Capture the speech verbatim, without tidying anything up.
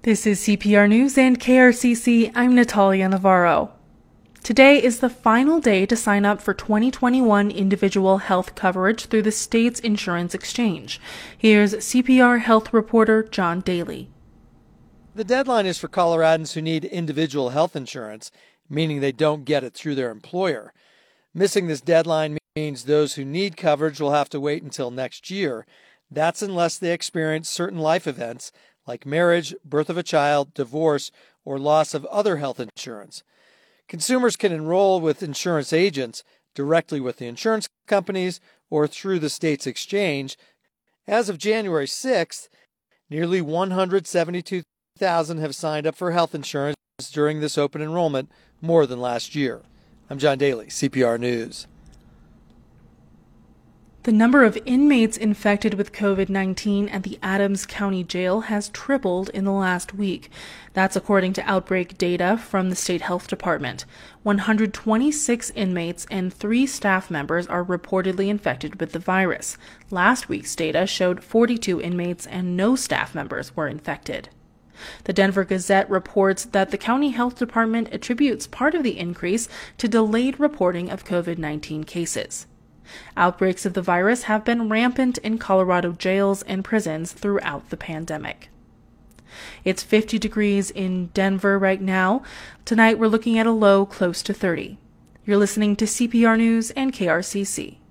This is C P R News and K R C C. I'm Natalia Navarro. Today is the final day to sign up for twenty twenty-one individual health coverage through the state's insurance exchange. Here's C P R health reporter John Daly. The deadline is for Coloradans who need individual health insurance, meaning they don't get it through their employer. Missing this deadline means those who need coverage will have to wait until next year. That's unless they experience certain life events like marriage, birth of a child, divorce, or loss of other health insurance. Consumers can enroll with insurance agents directly with the insurance companies or through the state's exchange. As of January sixth, nearly one hundred seventy-two thousand have signed up for health insurance during this open enrollment, more than last year. I'm John Daly, C P R News. The number of inmates infected with COVID nineteen at the Adams County Jail has tripled in the last week. That's according to outbreak data from the State Health Department. one hundred twenty-six inmates and three staff members are reportedly infected with the virus. Last week's data showed forty-two inmates and no staff members were infected. The Denver Gazette reports that the county health department attributes part of the increase to delayed reporting of COVID nineteen cases. Outbreaks of the virus have been rampant in Colorado jails and prisons throughout the pandemic. It's fifty degrees in Denver right now. Tonight we're looking at a low close to thirty. You're listening to C P R News and K R C C.